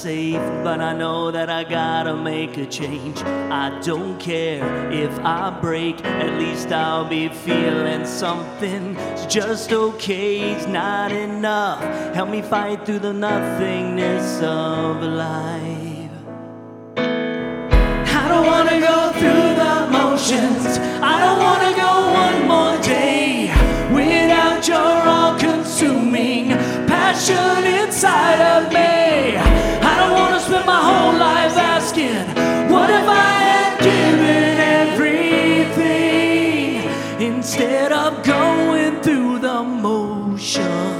safe, but I know that I gotta make a change. I don't care if I break, at least I'll be feeling something. It's just okay, it's not enough. Help me fight through the nothingness of life. I don't wanna go through the motions. I don't wanna go one more day without your all-consuming passion inside of me. I don't wanna spend my whole life asking, what if I had given everything instead of going through the motion?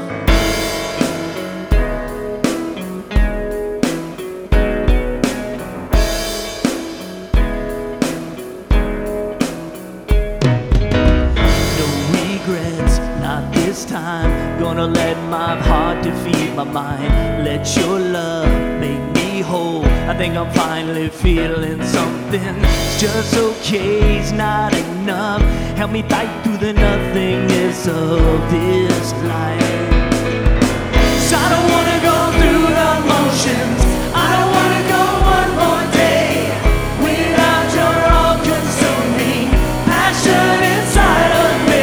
Not this time, gonna let my heart defeat my mind. Let your love make me whole. I think I'm finally feeling something. It's just okay, it's not enough. Help me fight through the nothingness of this life. 'Cause I don't wanna go through the motions. I don't wanna go one more day without your all-consuming passion inside of me.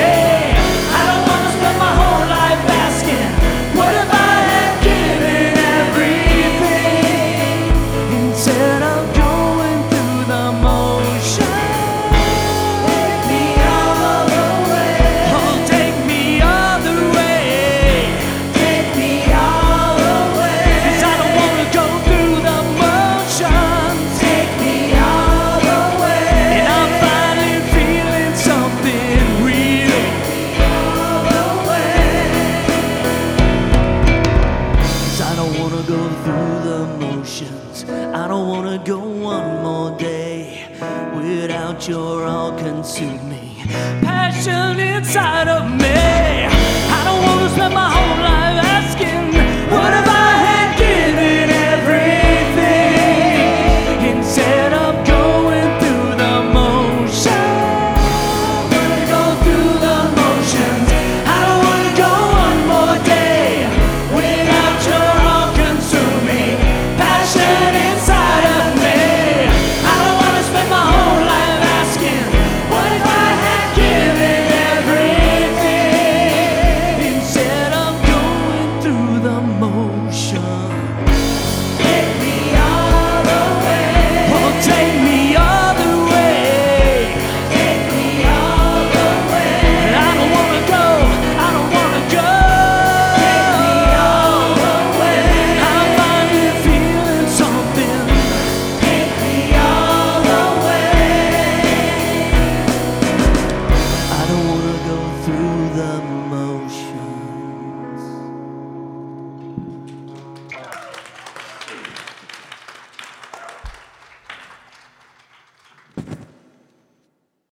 I don't wanna go one more day without your all-consuming passion inside of me. I don't wanna spend my whole life